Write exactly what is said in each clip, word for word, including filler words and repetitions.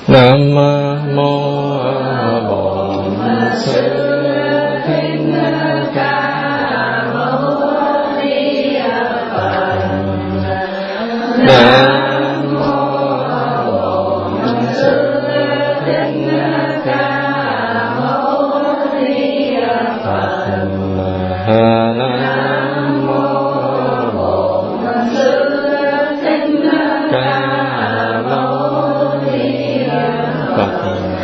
Nam mô Bổn Sư Thích Ca Mâu Ni Phật. Nam mô Bổn Sư Thích Ca Mâu Ni Phật. Nam mô Bổn Sư Thích Ca Mâu Ni Phật.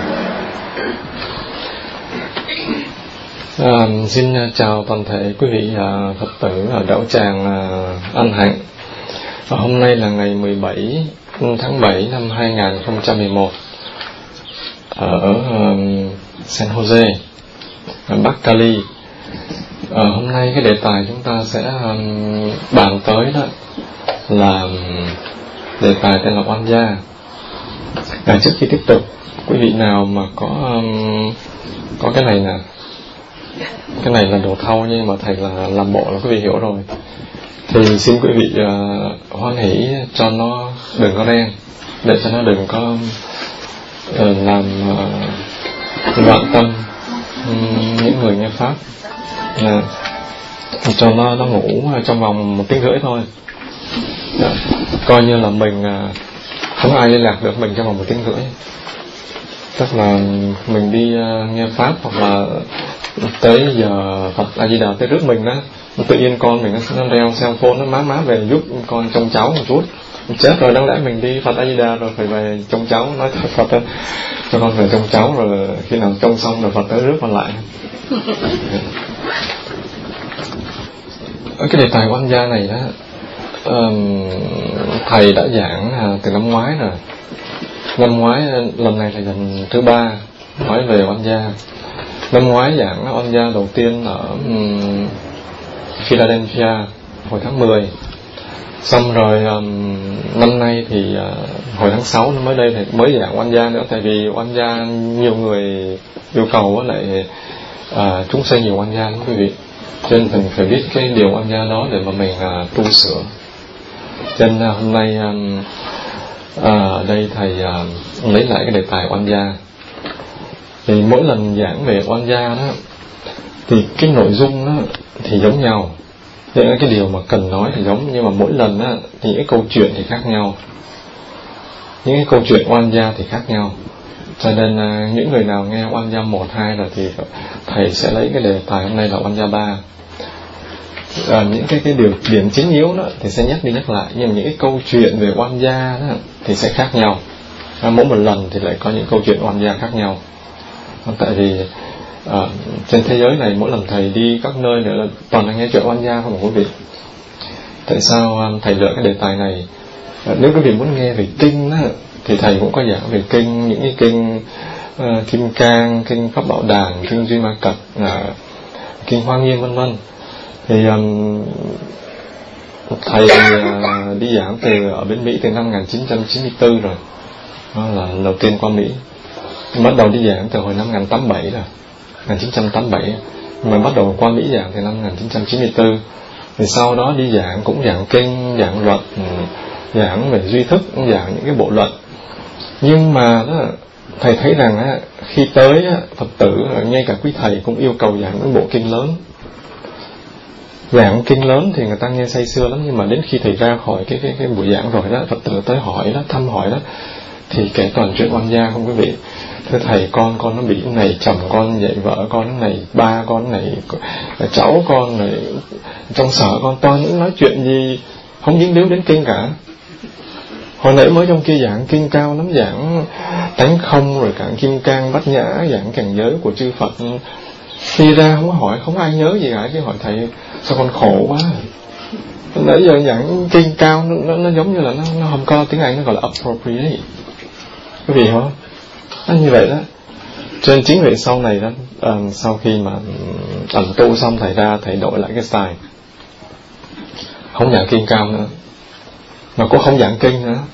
À, xin chào toàn thể quý vị à, Phật tử ở đạo tràng à, An Hạnh. À, hôm nay là ngày mười bảy tháng bảy năm hai nghìn không trăm mười một ở um, San Jose, ở Bắc Cali. À, hôm nay cái đề tài chúng ta sẽ um, bàn tới đó là đề tài tên là oan gia. À, trước khi tiếp tục, quý vị nào mà có um, có cái này nè, cái này là đồ thau nhưng mà thầy là làm bộ là quý vị hiểu rồi, thì xin quý vị uh, hoan hỷ cho nó đừng có đen, để cho nó đừng có uh, làm uh, loạn tâm um, những người nghe pháp. uh, cho nó nó ngủ trong vòng một tiếng rưỡi thôi. uh, coi như là mình uh, không ai liên lạc được mình trong vòng một tiếng rưỡi. Tức là mình đi uh, nghe pháp, hoặc là tới giờ Phật A Di Đà tới rước mình đó, tự nhiên con mình nó reo cell phone, nó má má về giúp con trông cháu một chút. Chết rồi, đáng lẽ mình đi Phật A Di Đà rồi phải về trông cháu, nói thật Phật ơi, cho con về trông cháu, rồi khi nào trông xong rồi Phật tới rước con lại. Ở cái đề tài oan gia này đó, um, thầy đã giảng từ năm ngoái rồi. Năm ngoái, lần này là lần thứ ba nói về oan gia. Năm ngoái giảng oan gia đầu tiên ở um, Philadelphia hồi tháng mười. Xong rồi um, năm nay thì uh, hồi tháng sáu mới đây thì mới giảng oan gia nữa. Tại vì oan gia nhiều người yêu cầu lại uh, chúng xây nhiều oan gia lắm quý vị. Cho nên mình phải biết cái điều oan gia đó để mà mình uh, tu sửa. Cho nên uh, hôm nay um, ở uh, đây thầy uh, lấy lại cái đề tài oan gia. Thì mỗi lần giảng về oan gia đó thì cái nội dung đó thì giống nhau, những cái điều mà cần nói thì giống, nhưng mà mỗi lần đó thì những cái câu chuyện thì khác nhau, những cái câu chuyện oan gia thì khác nhau. Cho nên uh, những người nào nghe oan gia một hai rồi thì thầy sẽ lấy cái đề tài hôm nay là oan gia ba. À, những cái cái điều điểm chính yếu đó thì sẽ nhắc đi nhắc lại, nhưng mà những cái câu chuyện về oan gia đó thì sẽ khác nhau. À, mỗi một lần thì lại có những câu chuyện oan gia khác nhau. Tại vì à, trên thế giới này mỗi lần thầy đi các nơi nữa là toàn là nghe chuyện oan gia không quý vị. Tại sao um, thầy lựa cái đề tài này? À, nếu quý vị muốn nghe về kinh á, thì thầy cũng có giảng về kinh, những cái kinh uh, Kim Cang, kinh Pháp Bảo Đàn, kinh Duy Ma Cật, uh, kinh Hoa Nghiêm vân vân. Thì um, thầy uh, đi giảng từ ở bên Mỹ từ năm một nghìn chín trăm chín mươi tư rồi. Đó là lần đầu tiên qua Mỹ. Bắt đầu đi giảng từ hồi năm một nghìn chín trăm tám mươi bảy rồi, một nghìn chín trăm tám mươi bảy. Mà bắt đầu qua Mỹ giảng từ năm một nghìn chín trăm chín mươi tư. Thì sau đó đi giảng cũng giảng kinh, giảng luật, giảng về duy thức, giảng những cái bộ luật. Nhưng mà đó, thầy thấy rằng á, khi tới á, Phật tử, ngay cả quý thầy cũng yêu cầu giảng những bộ kinh lớn. Giảng kinh lớn thì người ta nghe say sưa lắm, nhưng mà đến khi thầy ra khỏi cái cái cái buổi giảng rồi đó, Phật tử tới hỏi đó, thăm hỏi đó, thì kể toàn chuyện oan gia không quý vị. Thưa thầy, con con nó bị cái này, chồng con vậy, vợ con cái này, ba con cái này, cháu con này, trong sở con, toàn những nói chuyện gì không dính líu đến kinh cả. Hồi nãy mới trong kia giảng kinh cao lắm, giảng tánh không, rồi cả Kim Cang Bát Nhã, giảng cảnh giới của chư Phật. Khi ra không có hỏi, không ai nhớ gì cả, chứ hỏi thầy sao con khổ quá. Nãy giờ giảng kinh cao nó, nó, nó giống như là nó, nó không có tiếng Anh, nó gọi là appropriate, quý vị hiểu không? Nó như vậy đó. Cho nên chính vì sau này đó, uh, sau khi mà ẩn tu xong thầy ra, thầy đổi lại cái style, không giảng kinh cao nữa, mà cũng không giảng kinh nữa,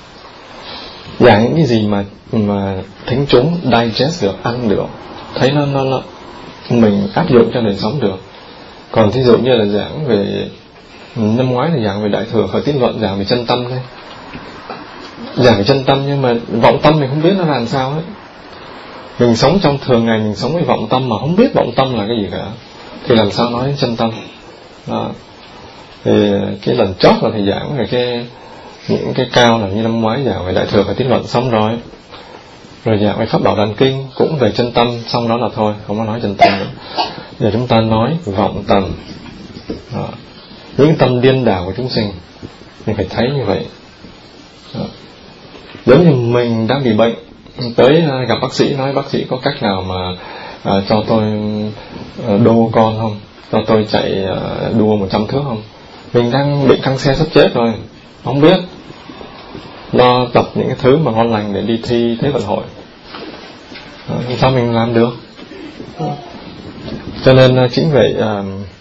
giảng những cái gì mà mà thính chúng digest được, ăn được, thấy nó nó nó mình áp dụng cho đời sống được. Còn thí dụ như là giảng về năm ngoái là giảng về Đại Thừa Khởi Tín Luận, giảng về chân tâm thôi. giảng về chân tâm, nhưng mà vọng tâm mình không biết nó là làm sao hết. Mình sống trong thường ngày, mình sống với vọng tâm mà không biết vọng tâm là cái gì cả, thì làm sao nói đến chân tâm. Đó. Thì cái lần chót là thầy giảng về cái những cái cao là như năm ngoái giảng về Đại Thừa và Tín Luận xong rồi, rồi giảng về Pháp Bảo Đàn Kinh cũng về chân tâm, xong đó là thôi, không có nói chân tâm nữa. Giờ chúng ta nói vọng tâm. Đó. Những tâm điên đảo của chúng sinh mình phải thấy như vậy. Đó. Giống như mình đang bị bệnh, tới gặp bác sĩ, nói bác sĩ có cách nào mà à, cho tôi à, đô con không, cho tôi chạy à, đua một trăm thước không. Mình đang bị căng xe sắp chết rồi, không biết, lo tập những cái thứ mà ngon lành để đi thi Thế vận hội. Đó, sao mình làm được. Đó. Cho nên chính vậy à,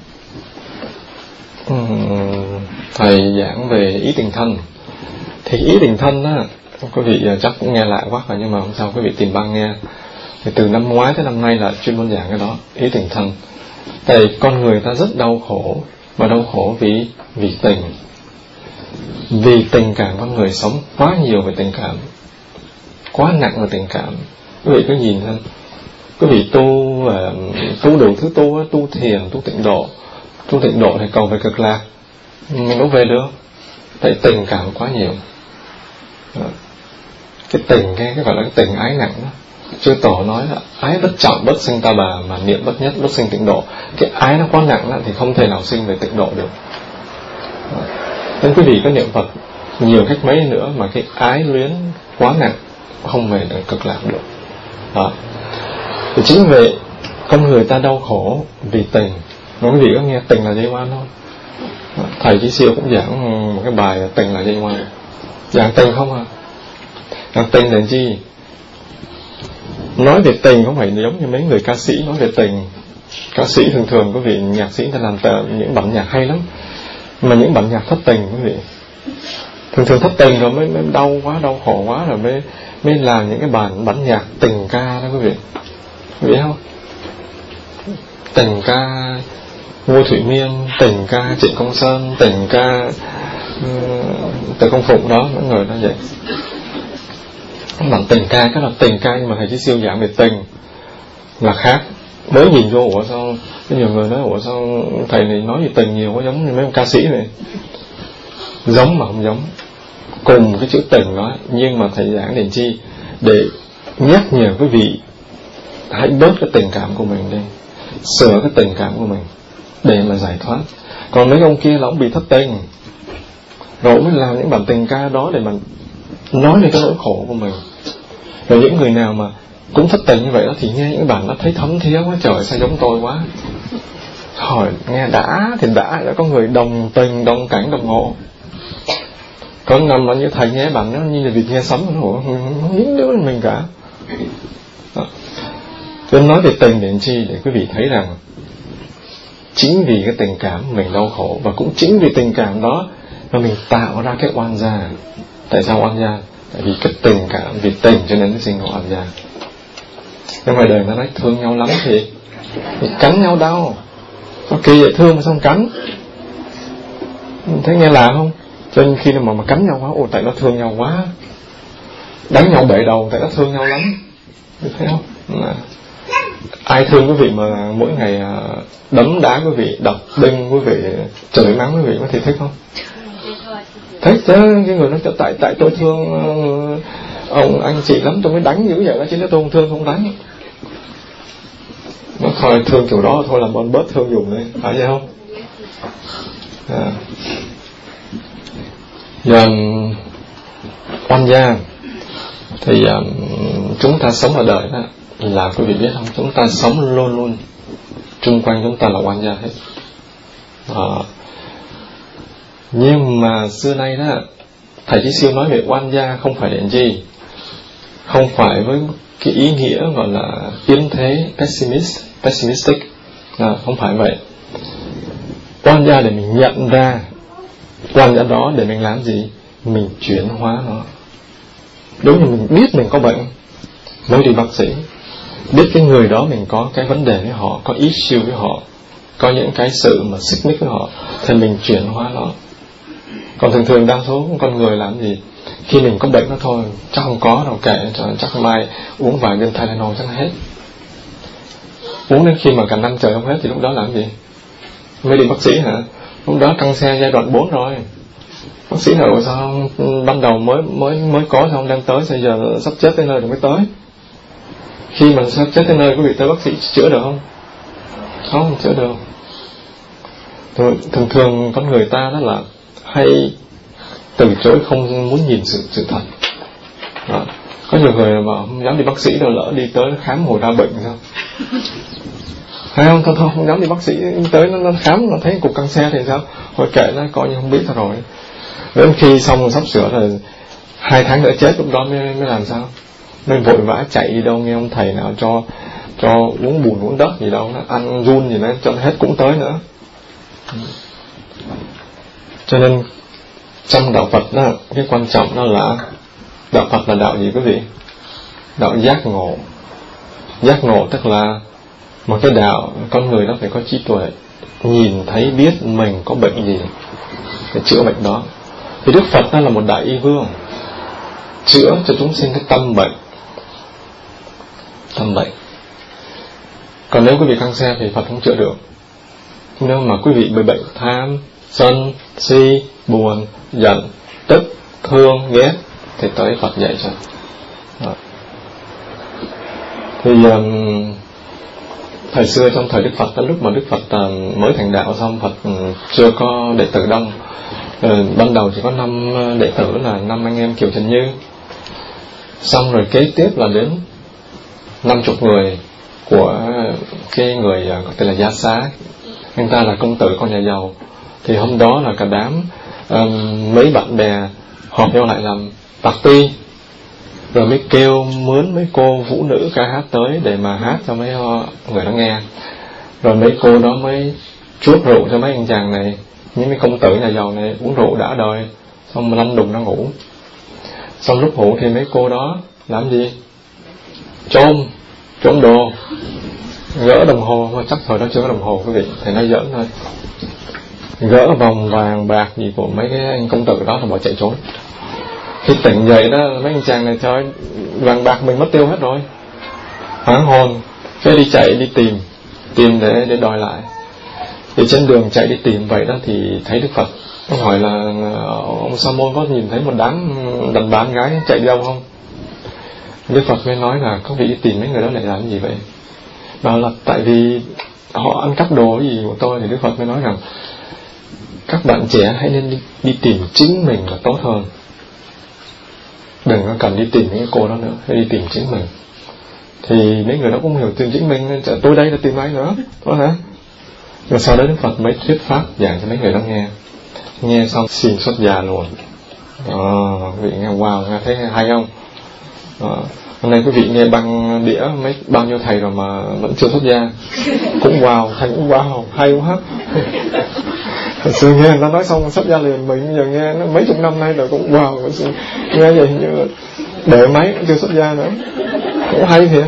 thầy giảng về ý tình thân. Thì ý tình thân á, quý vị chắc cũng nghe lạ quá rồi, nhưng mà không sao, quý vị tìm băng nghe. Thì từ năm ngoái tới năm nay là chuyên môn giảng cái đó, ý tình thân. Tại con người ta rất đau khổ, và đau khổ vì vì tình. Vì tình cảm, con người sống quá nhiều về tình cảm, quá nặng về tình cảm. Quý vị cứ nhìn thôi, quý vị tu uh, tu đủ thứ tu, tu thiền, tu tịnh độ. Tu tịnh độ thì cầu về cực lạc, mình đâu về được, tại tình cảm quá nhiều. Đó. Cái tình, cái, cái gọi là cái tình ái nặng đó. Chư Tổ nói là ái bất trọng bất sinh ta bà, mà niệm bất nhất bất sinh tịnh độ. Cái ái nó quá nặng đó, thì không thể nào sinh về tịnh độ được. Đó. Nên quý vị có niệm Phật nhiều cách mấy nữa mà cái ái luyến quá nặng, không về được cực lạc được. Đó. Thì chính vậy con người ta đau khổ vì tình. Mà quý vị có nghe tình là dây oan không? Thầy Chí Siêu cũng giảng một cái bài tình là dây oan. Giảng tình không à? Giảng tình là chi? Nói về tình không phải giống như mấy người ca sĩ nói về tình. Ca sĩ thường thường quý vị, nhạc sĩ ta làm tờ, những bản nhạc hay lắm, mà những bản nhạc thất tình quý vị, thường thường thất tình rồi mới, mới đau quá, đau khổ quá rồi mới mới làm những cái bản bản nhạc tình ca đó quý vị. Quý vị không? Tình ca Ngô Thủy Miên, tình ca Trịnh Công Sơn, tình ca uh, Từ Công Phụng đó, mọi người nó vậy. Bản tình ca, cái là tình ca, nhưng mà thầy Chí Siêu giảng về tình là khác. Mới nhìn vô, ủa sao có nhiều người nói, ủa sao thầy này nói về tình nhiều quá, giống như mấy ông ca sĩ này. Giống mà không giống, cùng cái chữ tình đó, nhưng mà thầy giảng để chi? Để nhắc nhở quý vị hãy bớt cái tình cảm của mình đi, sửa cái tình cảm của mình để mà giải thoát. Còn mấy ông kia là ông bị thất tình, rồi mới làm những bản tình ca đó để mà nói về cái nỗi khổ của mình. Rồi những người nào mà cũng thất tình như vậy đó thì nghe những bản nó thấy thấm thía quá, trời sao giống tôi quá. Hỏi nghe đã thì đã, đã có người đồng tình, đồng cảnh, đồng ngộ. Có năm nó như thầy nghe bản nó như là việc nghe sấm, nó không dính đứa mình cả. Đó. Tôi nói về tình để chi? Để quý vị thấy rằng chính vì cái tình cảm mình đau khổ, và cũng chính vì tình cảm đó mà mình tạo ra cái oan gia. Tại sao oan gia? Tại vì cái tình cảm, vì tình cho nên nó sinh ra oan gia. Nhưng ngoài đời nó nói thương nhau lắm thì, thì cắn nhau đau. Có kỳ vậy, thương mà xong cắn. Thấy nghe lạ không? Cho nên khi mà, mà cắn nhau quá, ồ tại nó thương nhau quá. Đánh nhau bể đầu tại nó thương nhau lắm. Thấy không? Là ai thương quý vị mà mỗi ngày đấm đá quý vị, đập đinh quý vị, chửi mắng quý vị có thể thích không? Thích chứ. Cái người nói tại tại tôi thương uh, ông anh chị lắm tôi mới đánh dữ vậy đó, chứ nếu tôi không thương không đánh. Nó thôi thương kiểu đó thôi, làm ơn bớt thương dùng đi, phải vậy không? À. Giờ oan gia thì um, chúng ta sống ở đời đó là quý vị biết không, chúng ta sống luôn luôn chung quanh chúng ta là oan gia hết. À. Nhưng mà xưa nay đó thầy Chí Siêu nói về oan gia không phải để chi, không phải với cái ý nghĩa gọi là yếm thế, pessimist, pessimistic, à, không phải vậy. Oan gia để mình nhận ra oan gia đó để mình làm gì? Mình chuyển hóa nó. Đúng như mình biết mình có bệnh mới đi bác sĩ, biết cái người đó mình có cái vấn đề với họ, có issue với họ, có những cái sự mà xích mích với họ, thì mình chuyển hóa nó. Còn thường thường đa số con người làm gì, khi mình có bệnh đó thôi, chắc không có đâu, kệ, chắc mai uống vài viên Tylenol chắc hết. Uống đến khi mà cả năm trời không hết thì lúc đó làm gì? Mới đi bác sĩ hả? Lúc đó căng xe giai đoạn bốn rồi. Bác sĩ hỏi sao ban đầu mới mới mới có xong đang tới, bây giờ sắp chết tới nơi rồi mới tới. Khi mà sắp chết tới nơi quý vị tới bác sĩ chữa được không? Không chữa được. Thường thường con người ta đó là hay từ chối, không muốn nhìn sự sự thật. Đó. Có nhiều người mà không dám đi bác sĩ đâu, lỡ đi tới nó khám hồi ra bệnh sao? Hay không? Thôi thôi không dám đi bác sĩ, tới nó, nó khám nó thấy cục căng xe thì sao? Thôi kệ nó, coi như không biết thôi rồi. Đến khi xong sắp sửa rồi hai tháng nữa chết, lúc đó mới mới làm sao? Mới vội vã chạy đi đâu, nghe ông thầy nào cho cho uống bùn uống đất gì đâu, nó ăn run gì nó cho hết cũng tới nữa. Cho nên trong đạo Phật đó, cái quan trọng đó là đạo Phật là đạo gì quý vị? Đạo giác ngộ. Giác ngộ tức là một cái đạo con người đó phải có trí tuệ, nhìn thấy biết mình có bệnh gì để chữa bệnh đó. Thì Đức Phật đó là một đại y vương, chữa cho chúng sinh cái tâm bệnh. Tâm bệnh. Còn nếu quý vị căng xe thì Phật không chữa được. Nếu mà quý vị bị bệnh tham, sân, si, buồn, giận, tức, thương, ghét thì tới Phật dạy cho. Đó. Thì um, thời xưa trong thời Đức Phật, lúc mà Đức Phật uh, mới thành đạo xong, Phật um, chưa có đệ tử đông. uh, Ban đầu chỉ có năm đệ tử là năm anh em Kiều Trần Như. Xong rồi kế tiếp là đến năm chục người của cái người uh, tên là Gia Xá. Anh ta là công tử con nhà giàu. Thì hôm đó là cả đám um, mấy bạn bè họp nhau lại làm party, rồi mới kêu mướn mấy cô vũ nữ ca hát tới để mà hát cho mấy người đó nghe. Rồi mấy cô đó mới chuốt rượu cho mấy anh chàng này, những mấy công tử nhà giàu này uống rượu đã đời, xong lăn đùng ra ngủ. Xong lúc ngủ thì mấy cô đó làm gì? Trôm trộm đồ, gỡ đồng hồ, mà chắc thời đó chưa có đồng hồ quý vị, thì nó giỡn thôi, gỡ vòng vàng bạc gì của mấy cái anh công tử đó là bỏ chạy trốn. Khi tỉnh dậy đó, mấy anh chàng này trời, vàng bạc mình mất tiêu hết rồi, hoảng hồn, cái đi chạy đi tìm tìm để để đòi lại. Thì trên đường chạy đi tìm vậy đó thì thấy Đức Phật. Nó hỏi là ông Sa Môn có nhìn thấy một đám đàn bà gái chạy đi đâu không? Đức Phật mới nói là có vị đi tìm mấy người đó lại làm gì vậy? Đó là tại vì họ ăn cắp đồ gì của tôi. Thì Đức Phật mới nói rằng các bạn trẻ hãy nên đi, đi tìm chính mình là tốt hơn, đừng có cần đi tìm những cái cô đó nữa, hãy đi tìm chính mình. Thì mấy người đó cũng hiểu tìm chính mình, nên tôi đây là tìm ai nữa, đó hả? Rồi sau đó Đức Phật mới thuyết pháp giảng cho mấy người đó nghe. Nghe xong xin xuất gia luôn. À, quý vị nghe wow, nghe thấy hay không? À, hôm nay quý vị nghe băng đĩa mấy bao nhiêu thầy rồi mà vẫn chưa xuất gia, cũng wow, thầy cũng wow, hay quá. Hồi xưa nghe người ta nói xong xuất gia liền, mình giờ nghe nó mấy chục năm nay rồi cũng wow, nghe vậy như để máy cũng chưa xuất gia nữa, cũng hay thiệt.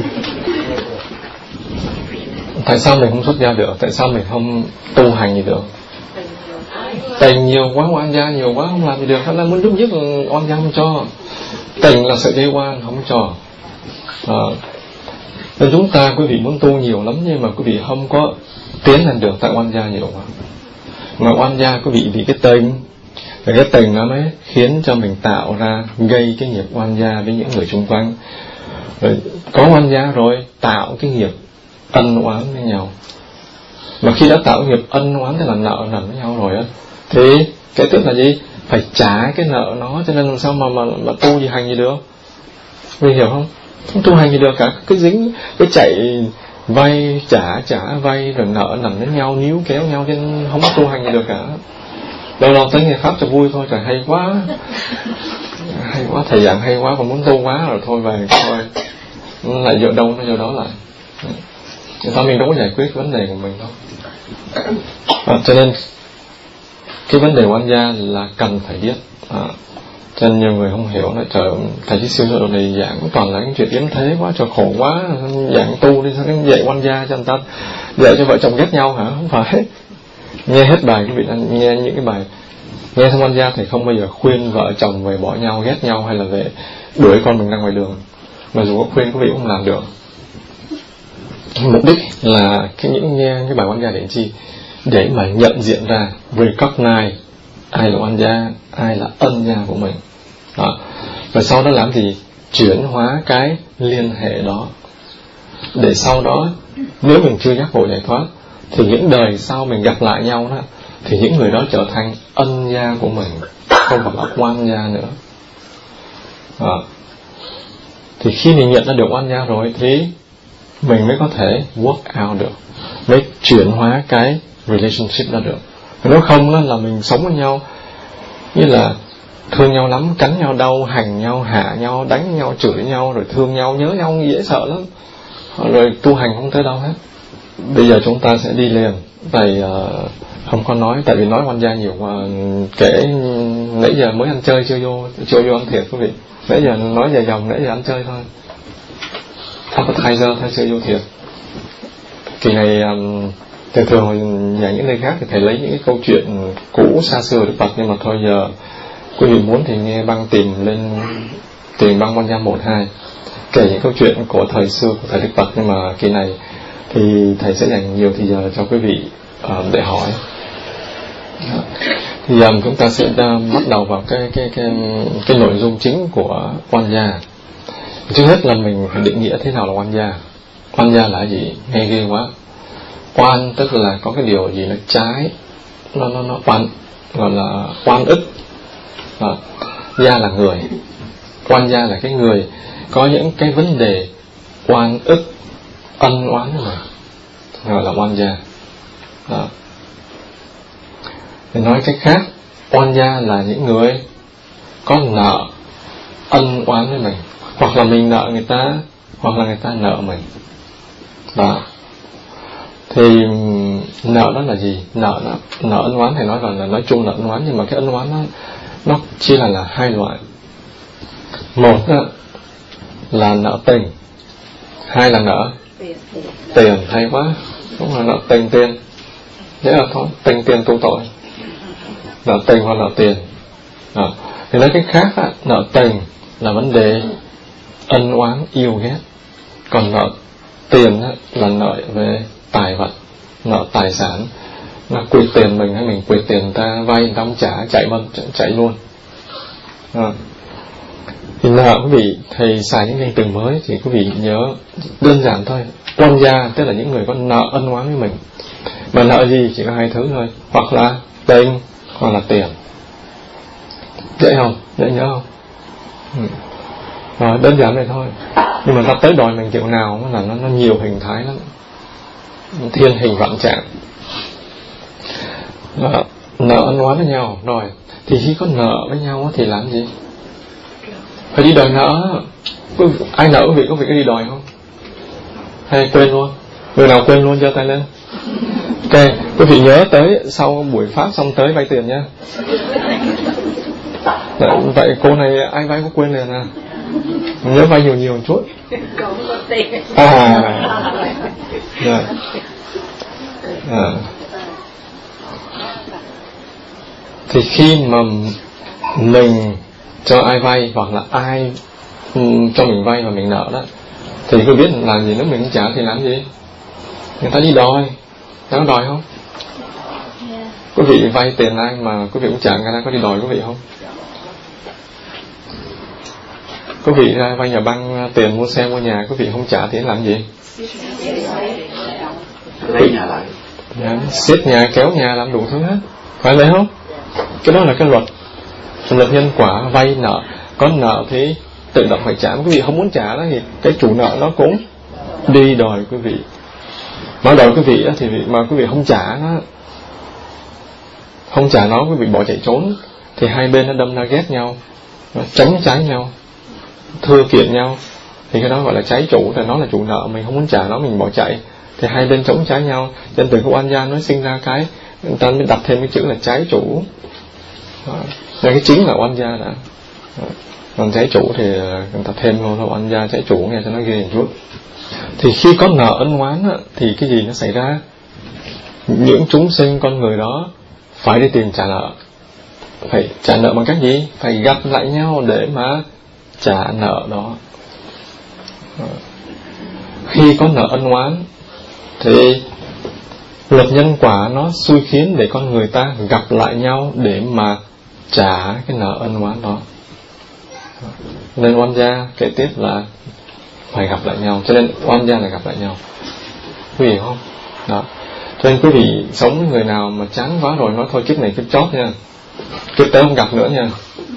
Tại sao mình không xuất gia được? Tại sao mình không tu hành gì được? Tình nhiều quá, oan gia nhiều quá, không làm gì được. Hắn là muốn giúp giúp oan gia không cho. Tình là sợi dây oan, không cho. À, nên chúng ta, quý vị muốn tu nhiều lắm, nhưng mà quý vị không có tiến lên được, tại oan gia nhiều quá. Mà oan gia quý vị vì cái tình, và cái tình nó mới khiến cho mình tạo ra, gây cái nghiệp oan gia với những người xung quanh. Rồi có oan gia rồi tạo cái nghiệp ân oán với nhau. Mà khi đã tạo nghiệp ân oán thì là nợ nần với nhau rồi á, thì cái tức là gì? Phải trả cái nợ nó. Cho nên làm sao mà mà, mà tu gì hành gì được? Mình hiểu không? Không tu hành gì được cả. Cái dính, cái chạy vay trả trả vay rồi nợ nần với nhau, níu kéo nhau, cho nên không có tu hành gì được cả. Lâu lâu tới nghe pháp cho vui thôi, trời hay quá, hay quá, thầy giảng hay quá, còn muốn tu quá rồi thôi về thôi, lại dựa đâu nó vô đó lại. Người ta mình đâu có giải quyết vấn đề của mình đâu. À, cho nên cái vấn đề oan gia là cần phải biết. À, cho nên nhiều người không hiểu là trời, thầy Chí Siêu Độ này giảng toàn là những chuyện yếm thế quá, trời khổ quá, giảng tu đi sao cái dạy oan gia cho người ta, dạy cho vợ chồng ghét nhau hả? Không phải. Nghe hết bài quý vị, nghe những cái bài Nghe xong oan gia thầy không bao giờ khuyên vợ chồng về bỏ nhau, ghét nhau, hay là về đuổi con mình ra ngoài đường. Mà dù có khuyên quý vị cũng không làm được. Mục đích là cái những nghe cái bài oan gia để chi? Để mà nhận diện ra, recognize ai là oan gia, ai là ân gia của mình. Đó. Và sau đó làm gì? Chuyển hóa cái liên hệ đó, để sau đó nếu mình chưa giác ngộ giải thoát thì những đời sau mình gặp lại nhau đó, thì những người đó trở thành ân gia của mình, không phải là oan gia nữa. Đó. Thì khi mình nhận ra được oan gia rồi thì mình mới có thể work out được, mới chuyển hóa cái relationship ra được. Nếu không đó là mình sống với nhau như là thương nhau lắm, cắn nhau đau, hành nhau, hạ nhau, đánh nhau, chửi nhau, rồi thương nhau, nhớ nhau dễ sợ lắm, rồi tu hành không tới đâu hết. Bây giờ chúng ta sẽ đi liền. Thầy uh, không có nói, tại vì nói oan gia nhiều mà kể nãy giờ mới ăn chơi chưa vô, chưa vô ăn thiệt quý vị. Nãy giờ nói dài dòng, nãy giờ ăn chơi thôi, appetizer thôi, chưa vô thiệt. Kỳ này um, thường thường nhà những nơi khác thì thầy lấy những cái câu chuyện cũ xa xưa Đức Phật, nhưng mà thôi giờ quý vị muốn thì nghe băng tìm lên, tìm băng oan gia một hai, kể những câu chuyện của thời xưa của thầy Đức Phật. Nhưng mà kỳ này thì thầy sẽ dành nhiều thời giờ cho quý vị uh, để hỏi. Thì um, chúng ta sẽ uh, bắt đầu vào cái cái cái cái nội dung chính của oan gia. Trước hết là mình phải định nghĩa thế nào là oan gia. Oan gia là gì? Nghe ghê quá. Oan tức là có cái điều gì nó trái, nó nó nó oan, gọi là oan ức. Đó. Gia là người. Oan gia là cái người có những cái vấn đề oan ức, ân oán với mình, gọi là oan gia. Đó. Để nói cách khác, oan gia là những người có nợ, ân oán với mình, hoặc là mình nợ người ta, hoặc là người ta nợ mình. Đó. Thì nợ đó là gì? Nợ đó, nợ ân oán thầy nói rằng là nói chung là ân oán, nhưng mà cái ân oán nó nó chia là là hai loại. Một đó là nợ tình, hai là nợ tiền. Hay quá, đúng là nợ tình tiền, dễ là thôi, tình tiền tu tội, nợ tình hoặc nợ tiền. Đó. Thì nói cách khác á, nợ tình là vấn đề ân oán yêu ghét, còn nợ tiền á, là nợ về tài vật, nợ tài sản, nó quyệt tiền mình hay mình quyệt tiền người ta, vay người ta không trả, chạy mất, chạy luôn. À. Thì nợ quý vị, thầy xài những danh từ mới thì quý vị nhớ đơn giản thôi. Oan gia tức là những người có nợ ân oán với mình. Mà nợ gì? Chỉ có hai thứ thôi, hoặc là tình hoặc là tiền. Dễ không? Dễ nhớ không? Ừ. Rồi, đơn giản vậy thôi. Nhưng mà ta tới đòi mình kiểu nào là nó, nó nhiều hình thái lắm, thiên hình vạn trạng. Nợ, nợ ân oán với nhau. Rồi thì khi có nợ với nhau thì làm gì? Phải đi đòi nợ. Ai nợ quý vị có việc đi đòi không? Hay quên luôn? Người nào quên luôn giơ tay lên. Ok, quý vị nhớ tới sau buổi pháp xong tới vay tiền nha. Đấy, vậy cô này ai vay có quên liền à? Nhớ vay nhiều nhiều một chút. À, yeah. À. Thì khi mà mình cho ai vay hoặc là ai um, cho mình vay và mình nợ đó, thì quý biết làm gì? Nếu mình không trả thì làm gì? Người ta đi đòi. Người ta có đòi không? Quý vị vay tiền ai mà quý vị cũng trả, người ta có đi đòi quý vị không? Quý vị ra vay nhà băng tiền mua xe mua nhà, quý vị không trả thì làm gì? Lấy nhà lại, xiết nhà, kéo nhà, làm đủ thứ hết. Phải vậy không? Cái đó là cái luật, luật nhân quả. Vay nợ, có nợ thì tự động phải trả. Quý vị không muốn trả đó thì cái chủ nợ nó cũng đi đòi quý vị. Mà đòi quý vị đó, thì mà quý vị không trả nó, không trả nó, quý vị bỏ chạy trốn, thì hai bên nó đâm ra ghét nhau, nó tránh trái nhau, thưa kiện nhau, thì cái đó gọi là trái chủ. Thì nó là chủ nợ, mình không muốn trả nó, mình bỏ chạy, thì hai bên chống trái nhau. Cho nên từ cái oan gia nó sinh ra cái, người ta mới đặt thêm cái chữ là trái chủ. Nên cái chính là oan gia đã. Còn trái chủ thì người ta thêm vô thôi, oan gia trái chủ nghe cho nó ghê một chút. Thì khi có nợ ân oán thì cái gì nó xảy ra? Những chúng sinh con người đó phải đi tìm trả nợ. phải trả nợ bằng cách gì? Phải gặp lại nhau để mà trả nợ đó. Khi có nợ ân oán thì luật nhân quả nó xui khiến để con người ta gặp lại nhau để mà trả cái nợ ân oán đó. Nên oan gia kể tiếp là phải gặp lại nhau, cho nên oan gia là gặp lại nhau, quý vị không? Đó. Cho nên quý vị sống với người nào mà chán quá rồi, nói thôi kiếp này kiếp chót nha, kiếp tới không gặp nữa nha,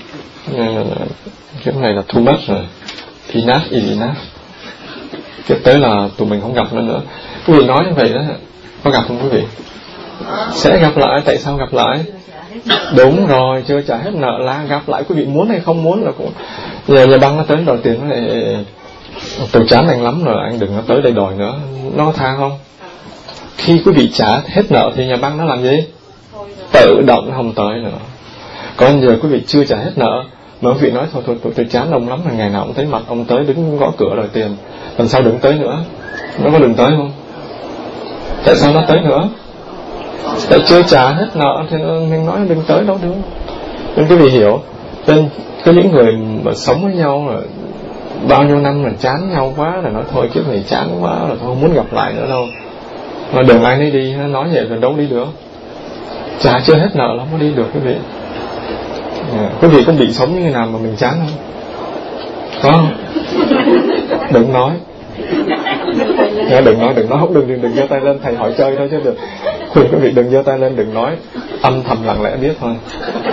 kiếp này là too much rồi, enough is enough, kiếp tới là tụi mình không gặp nữa nữa. Quý vị nói như vậy đó, có gặp không quý vị? Sẽ gặp lại. Tại sao gặp lại? Đúng rồi, chưa trả hết nợ là gặp lại. Quý vị muốn hay không muốn là cũng giờ nhà băng nó tới đòi tiền, nó lại tôi chán anh lắm rồi, anh đừng có tới đây đòi nữa. Nó có tha không? Khi quý vị trả hết nợ thì nhà băng nó làm gì? Tự động không tới nữa. Còn giờ quý vị chưa trả hết nợ mà quý vị nói thôi thôi tôi, tôi chán ông lắm, là ngày nào cũng thấy mặt ông tới đứng gõ cửa đòi tiền, lần sau đừng tới nữa. Nó có đừng tới không? Tại sao nó tới nữa? Tại chưa trả hết nợ thì mình nói đừng tới đâu được. Nên quý vị hiểu. Nên có những người mà sống với nhau rồi bao nhiêu năm là chán nhau quá, là nói thôi kiếp này chán quá là thôi không muốn gặp lại nữa đâu, mà đừng ai nấy đi. Nói vậy rồi đâu đi được. Trả chưa hết nợ là không có đi được quý vị. À, quý vị có bị sống như thế nào mà mình chán không? Có không? Đừng nói. Nghe, đừng nói, đừng nói, không, đừng đừng đừng giơ tay lên, thầy hỏi chơi thôi chứ được. Khuyên quý vị đừng giơ tay lên, đừng nói, âm thầm lặng lẽ biết thôi.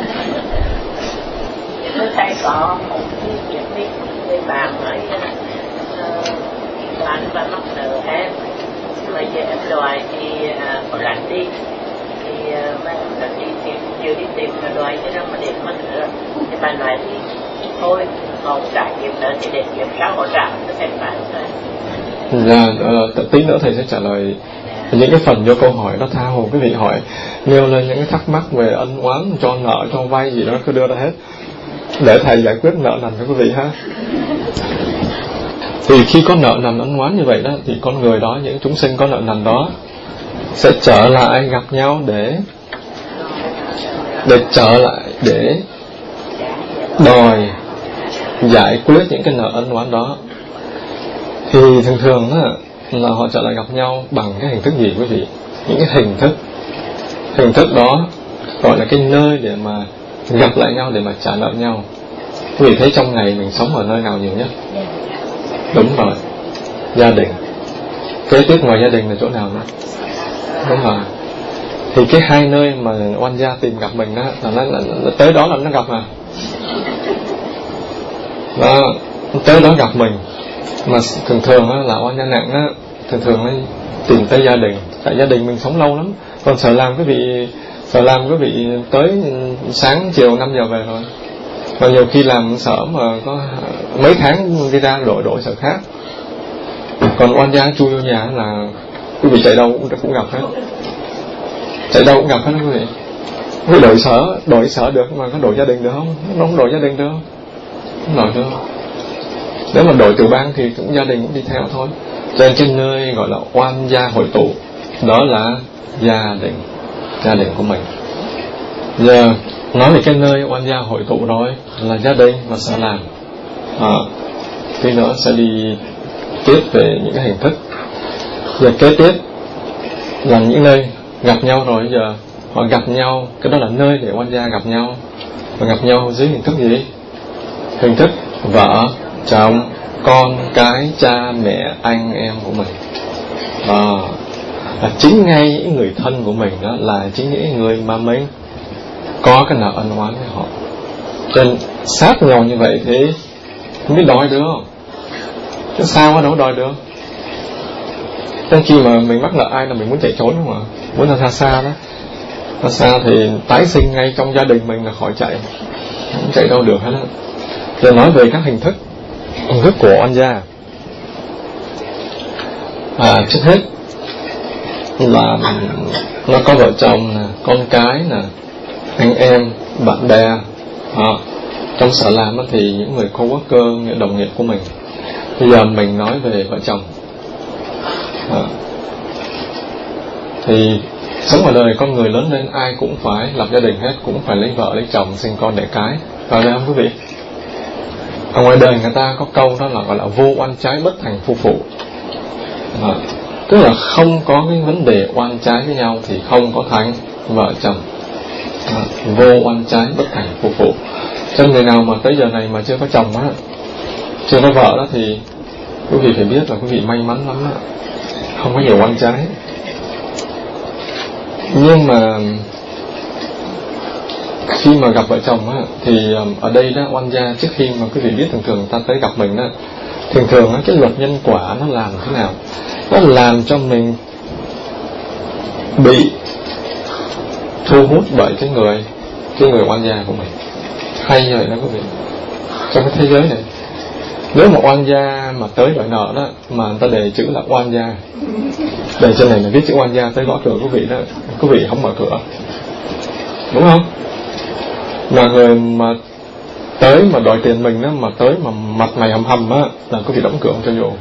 Thầy có một cái việc người bạn nói bạn và mắc nợ em, mà giờ em đòi thì có lạnh đi, thì mà lạnh đi thì chưa đi tìm mà đòi cho nó mà để mất nữa, thì bạn nói thì thôi không trả kịp nữa thì để kịp sau họ trả nó thành bạn thôi. Dạ, uh, tí nữa thầy sẽ trả lời những cái phần vô câu hỏi đó. Tha hồ quý vị hỏi nêu lên những cái thắc mắc về ân oán, cho nợ, cho vay gì đó, cứ đưa ra hết để thầy giải quyết nợ nần cho quý vị ha. Thì khi có nợ nần ân oán như vậy đó, thì con người đó, những chúng sinh có nợ nần đó sẽ trở lại gặp nhau để để trở lại để đòi giải quyết những cái nợ ân oán đó. Thì thường thường đó, là họ trở lại gặp nhau bằng cái hình thức gì quý vị? Những cái hình thức hình thức đó gọi là cái nơi để mà gặp lại nhau, để mà trả nợ nhau. Quý vị thấy trong ngày mình sống ở nơi nào nhiều nhất? Đúng rồi, gia đình. Kế tiếp ngoài gia đình là chỗ nào nữa? Đúng rồi. Thì cái hai nơi mà oan gia tìm gặp mình đó, là nó, là, là, tới đó là nó gặp mà. Đó, tới đó gặp mình. Mà thường thường á, là oan gia nặng á, thường thường ấy tìm tới gia đình. Tại gia đình mình sống lâu lắm. Còn sợ làm quý vị sợ làm quý vị tới sáng chiều năm giờ về rồi. Và nhiều khi làm sở mà có mấy tháng đi ra đổi đổi sở khác. Còn oan gia chui vô nhà là quý vị chạy đâu cũng, cũng gặp hết. Chạy đâu cũng gặp hết đó quý vị. Quý vị đổi sở đổi sở được, mà có đổi gia đình được không? Nó không đổi gia đình được không? Không đổi được. Nếu mà đổi tiểu bang thì cũng gia đình cũng đi theo thôi. Cho nên cái nơi gọi là oan gia hội tụ đó là gia đình, gia đình của mình. Giờ nói về cái nơi oan gia hội tụ rồi là gia đình mà sẽ làm. À, tí nữa sẽ đi tiếp về những cái hình thức. Giờ kế tiếp là những nơi gặp nhau rồi. Giờ họ gặp nhau, cái đó là nơi để oan gia gặp nhau. Và gặp nhau dưới hình thức gì? Hình thức vợ, chồng, con, cái, cha, mẹ, anh em của mình. À, là chính ngay những người thân của mình đó là chính những người mà mình có cái nợ ân oán với họ. Cho nên sát nhau như vậy thì mới đòi được. Chứ sao quá đâu đòi được. Nên khi mà mình mắc nợ ai là mình muốn chạy trốn không ạ? Muốn ra xa xa đó. Xa xa thì tái sinh ngay trong gia đình mình là khỏi chạy. Không chạy đâu được hết đó. Giờ nói về các hình thức hình thức của oan gia. À, trước hết là nó có vợ chồng nè, con cái nè, anh em, bạn bè. À, trong sở làm thì những người coworker, những đồng nghiệp của mình. Bây giờ mình nói về vợ chồng. À, thì Sống ở đời con người lớn lên ai cũng phải lập gia đình hết, cũng phải lấy vợ lấy chồng sinh con đẻ cái, phải không quý vị? Ở ngoài đời người ta có câu đó là gọi là vô oan trái bất thành phu phụ. À, tức là không có cái vấn đề oan trái với nhau thì không có thành vợ chồng. À, vô oan trái bất thành phu phụ. Cho người nào mà tới giờ này mà chưa có chồng á, chưa có vợ đó thì quý vị phải biết là quý vị may mắn lắm đó. Không có nhiều oan trái. Nhưng mà khi mà gặp vợ chồng á, thì ở đây đó oan gia, trước khi mà quý vị biết thường thường ta tới gặp mình đó, thường thường á, cái luật nhân quả nó làm thế nào? Nó làm cho mình bị thu hút bởi cái người cái người oan gia của mình. Hay vậy đó quý vị. Trong cái thế giới này, nếu mà oan gia mà tới đòi nợ đó, mà người ta đề chữ là oan gia, đề trên này là viết chữ oan gia tới gõ cửa quý vị đó, quý vị không mở cửa, đúng không? Mà người mà tới mà đòi tiền mình đó, mà tới mà mặt mày hầm hầm á, là quý vị đóng cửa không cho vô.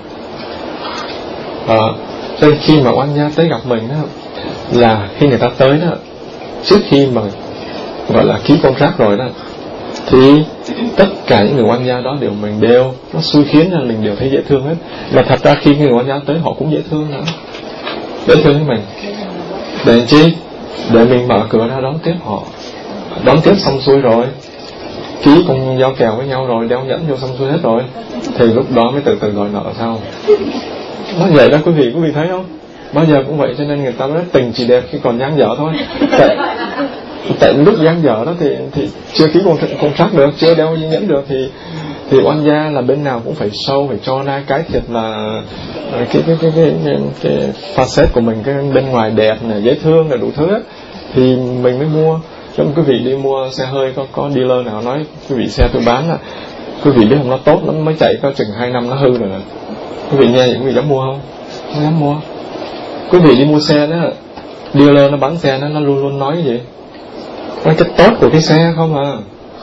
À, cho nên khi mà oan gia tới gặp mình đó, là khi người ta tới đó, trước khi mà gọi là ký contract rồi đó, thì tất cả những người oan gia đó đều mình đều nó xui khiến cho mình đều thấy dễ thương hết. Mà thật ra khi người oan gia tới họ cũng dễ thương nữa, dễ thương với mình. Để chi? Để mình mở cửa ra đón tiếp họ. Đón tiếp xong xuôi rồi, ký con giao kèo với nhau rồi, đeo nhẫn vô xong xuôi hết rồi, thì lúc đó mới từ từ đòi nợ sau. Nó vậy đó quý vị, quý vị thấy không? Bao giờ cũng vậy, cho nên người ta nói tình chỉ đẹp khi còn dang dở thôi. Tại, tại lúc dang dở đó thì thì chưa ký con contract được, chưa đeo nhẫn được, thì thì oan gia là bên nào cũng phải show, phải cho ra cái thiệt là cái cái cái cái cái, cái facet của mình, cái bên ngoài đẹp này, dễ thương này, đủ thứ ấy, thì mình mới mua. Trong quý vị đi mua xe hơi, có có dealer nào nói quý vị xe tôi bán là quý vị biết không, nó tốt lắm, mới chạy có chừng hai năm nó hư rồi nè. Quý vị nghe vậy quý vị dám mua không? Không dám mua. Quý vị đi mua xe đó, dealer nó bán xe nó nó luôn luôn nói cái gì? Nói cái tốt của cái xe không à.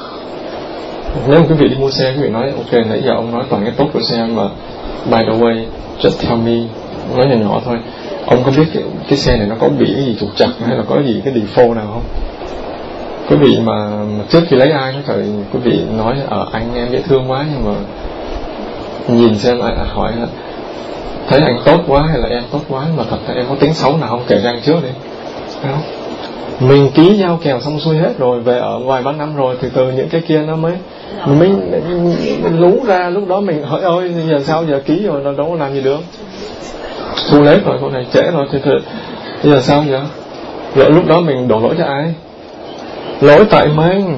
Nếu mà quý vị đi mua xe, quý vị nói ok, nãy giờ ông nói toàn cái tốt của xe, mà by the way, just tell me, nói nhỏ nhỏ thôi, ông có biết cái, cái xe này nó có bị cái gì trục trặc hay là có gì cái default nào không? Quý vị mà, mà trước khi lấy ai nó trời, quý vị nói ở anh em dễ thương quá, nhưng mà nhìn xem lại hỏi là thấy anh tốt quá hay là em tốt quá, mà thật là em có tính xấu nào không, kể ra anh trước đi, thấy không? Mình ký giao kèo xong xuôi hết rồi, về ở vài ba năm rồi thì từ những cái kia nó mới mình, mình, mình lú ra. Lúc đó mình hỏi ơi giờ sao, giờ ký rồi nó đâu có làm gì được, thu lết rồi, con này trễ rồi thì, thì giờ sao giờ? Rồi lúc đó mình đổ lỗi cho ai? Lỗi tại mình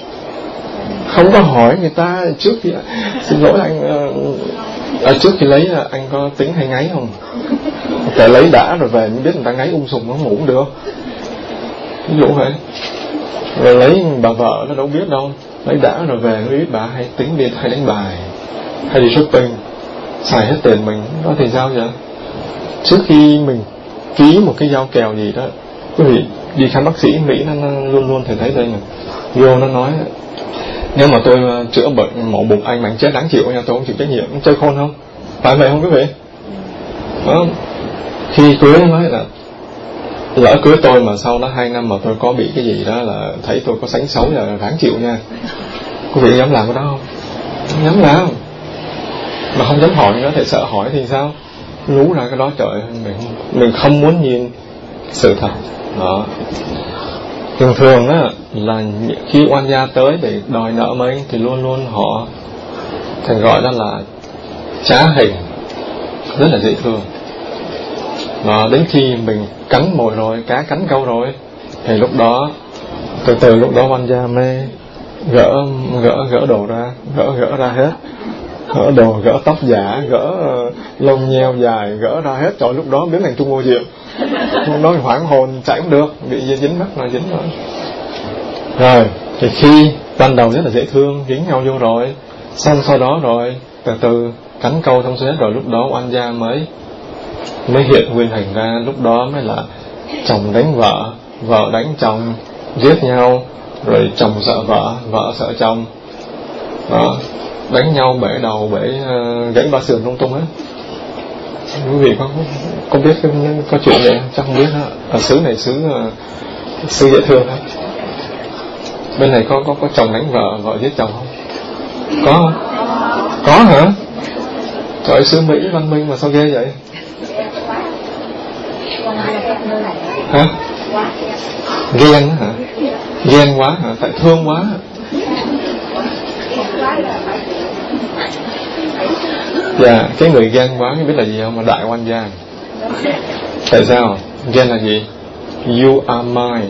không có hỏi người ta trước khi xin lỗi anh, à, trước khi lấy là anh có tính hay ngáy không? Kể lấy đã rồi về mới biết người ta ngáy um sùm nó ngủ cũng được, ví dụ vậy. Rồi lấy bà vợ nó đâu biết đâu, lấy đã rồi về nó biết bà hay tính đi, hay đánh bài, hay đi shopping, xài hết tiền mình, đó thì sao vậy? Trước khi mình ký một cái giao kèo gì đó, quý vị đi khám bác sĩ Mỹ nó, nó luôn luôn thầy thấy đây nè, vô nó nói nếu mà tôi uh, chữa bệnh mổ bụng anh mà anh chết đáng chịu nha, tôi không chịu trách nhiệm. Chơi khôn không? Phải vậy không quý vị? Đó. Khi cưới nó nói là lỡ cưới tôi mà sau đó hai năm mà tôi có bị cái gì đó là thấy tôi có sánh xấu là đáng chịu nha. Quý vị dám làm cái đó không? Không dám làm. Mà không dám hỏi, có thể sợ hỏi thì sao? Lú ra cái đó trời, mình mình không muốn nhìn sự thật. Đó. Thường thường á là khi oan gia tới để đòi nợ mình thì luôn luôn họ thường gọi đó là trá hình, rất là dễ thương. Và đến khi mình cắn mồi rồi, cá cắn câu rồi, thì lúc đó từ từ lúc đó oan gia mê gỡ gỡ gỡ đồ ra, gỡ gỡ ra hết, gỡ đồ, gỡ tóc giả, gỡ uh, lông nheo dài, gỡ ra hết. Trời, lúc đó biến thành Trung Ngô Diệm, lúc đó hoảng hồn chạy không được, bị dính mắt là dính rồi. Rồi thì khi ban đầu rất là dễ thương, dính nhau vô rồi, xong sau đó rồi từ từ cắn câu xong hết rồi, lúc đó oan gia mới mới hiện nguyên hình ra. Lúc đó mới là chồng đánh vợ, vợ đánh chồng, giết nhau, rồi chồng sợ vợ, vợ sợ chồng, đó, đánh nhau bể đầu, bể uh, gãy ba sườn lung tung hết. Quý vị có có biết cái, có chuyện này chắc không biết đó. Ở xứ này xứ xứ dễ thương lắm. Bên này có có có chồng đánh vợ, vợ giết chồng không? Có không? Có hả? Trời ơi, xứ Mỹ văn minh mà sao ghê vậy? Hả? Ghen hả? Ghen quá hả? Tại thương quá. Dạ, cái người ghen quá biết là gì không? Mà đại oan gia. Tại sao? Ghen là gì? You are mine.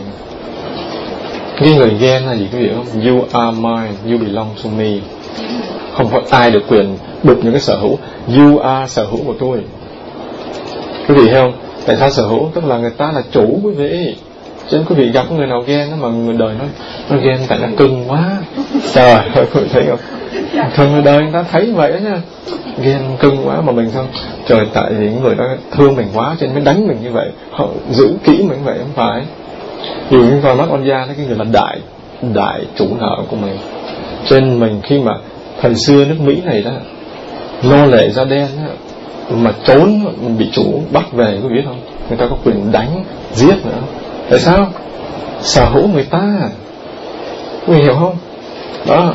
Cái người ghen là gì quý vị không? You are mine, you belong to me. Không có ai được quyền đục những cái sở hữu. You are sở hữu của tôi. Quý vị thấy không? Tại sao sở hữu? Tức là người ta là chủ quý vị. Cho nên quý vị gặp người nào ghen đó mà người đời nó nó ghen tại nó cưng quá. Trời ơi, quý vị thấy không? Thường người đời người ta thấy vậy đó nha. Ghen cưng quá mà mình không. Trời, tại vì người đó thương mình quá cho nên mới đánh mình như vậy. Họ giữ kỹ mình vậy, không phải. Dù như vào mắt oan gia cái người là đại đại chủ nợ của mình. Cho nên mình khi mà thời xưa nước Mỹ này đó, nô lệ da đen đó, mà trốn mình bị chủ bắt về, có biết không? Người ta có quyền đánh, giết nữa. Tại sao? Sở hữu người ta. Quý vị hiểu không? Đó.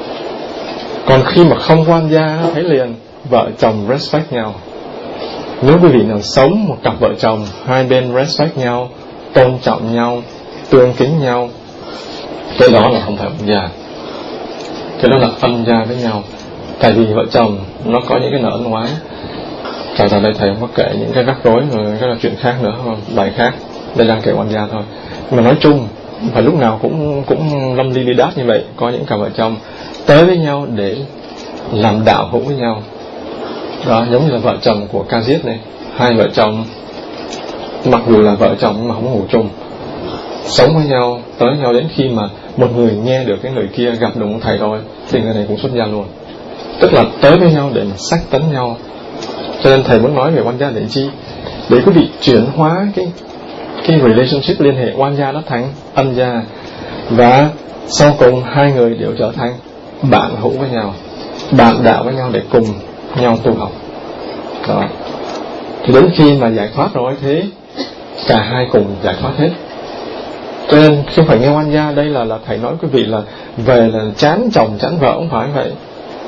Còn khi mà không quan gia, thấy liền vợ chồng respect nhau. Nếu quý vị nào sống một cặp vợ chồng, hai bên respect nhau, tôn trọng nhau, tương kính nhau, cái đó là không phải quan gia. Cái đó là ân gia với nhau. Tại vì vợ chồng nó có những cái nợ ân oán. Chào chào đây thầy không có kể những cái rắc rối rồi cái là chuyện khác nữa, không? Bài khác. Đây đang kể oan gia thôi. Nhưng mà nói chung phải lúc nào cũng cũng lâm ly ly đát như vậy. Có những cặp vợ chồng tới với nhau để làm đạo hữu với nhau. Đó, giống như là vợ chồng của Ca Diếp này. Hai vợ chồng mặc dù là vợ chồng nhưng mà không ngủ chung, sống với nhau, tới nhau đến khi mà một người nghe được cái người kia gặp được một thầy rồi thì người này cũng xuất gia luôn. Tức là tới với nhau để mà sách tấn nhau. Cho nên thầy muốn nói về oan gia để chi? Để quý vị chuyển hóa cái cái relationship liên hệ oan gia đó thành ân gia, và sau cùng hai người đều trở thành bạn hữu với nhau, bạn đạo với nhau để cùng nhau tu học. Đó. Thì đến khi mà giải thoát rồi thế cả hai cùng giải thoát hết. Cho nên không phải nghe oan gia đây là là thầy nói quý vị là về là chán chồng chán vợ, không phải vậy.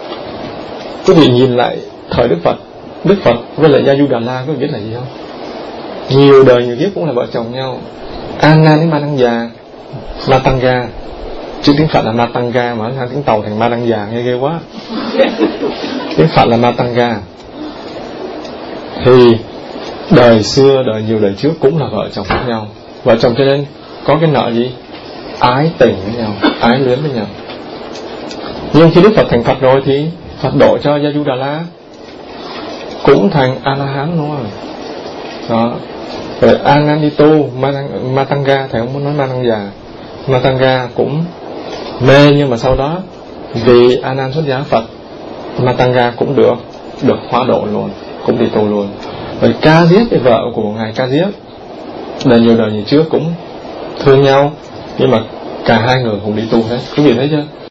Quý vị nhìn lại thời Đức Phật, Đức Phật với lại Gia Du Đà La, quý vị biết là gì không? Nhiều đời nhiều kiếp cũng là vợ chồng nhau. An Nan đến Ma Đăng Già, Ma Tăng Ga. Chứ tiếng Phật là Ma Tăng Ga mà sang tiếng Tàu thành Ma Đăng Già, nghe ghê quá. Tiếng Phật là Ma Tăng Ga. Thì đời xưa, đời nhiều đời trước cũng là vợ chồng với nhau. Vợ chồng cho nên có cái nợ gì? Ái tình với nhau, ái luyến với nhau. Nhưng khi Đức Phật thành Phật rồi thì Phật độ cho Gia Du Đà La cũng thành A-la-hán luôn. Đó. Rồi An Nan đi tu, Ma Tăng Ga, thầy không muốn nói Ma Tăng Già, Ma Tăng Ga cũng mê, nhưng mà sau đó vì A Nan xuất gia Phật, Ma Tăng Ga cũng được được hóa độ luôn, cũng đi tu luôn. Rồi Ca Diếp, cái vợ của ngài Ca Diếp, đời nhiều đời như trước cũng thương nhau, nhưng mà cả hai người cùng đi tu hết. Quý vị thấy chưa?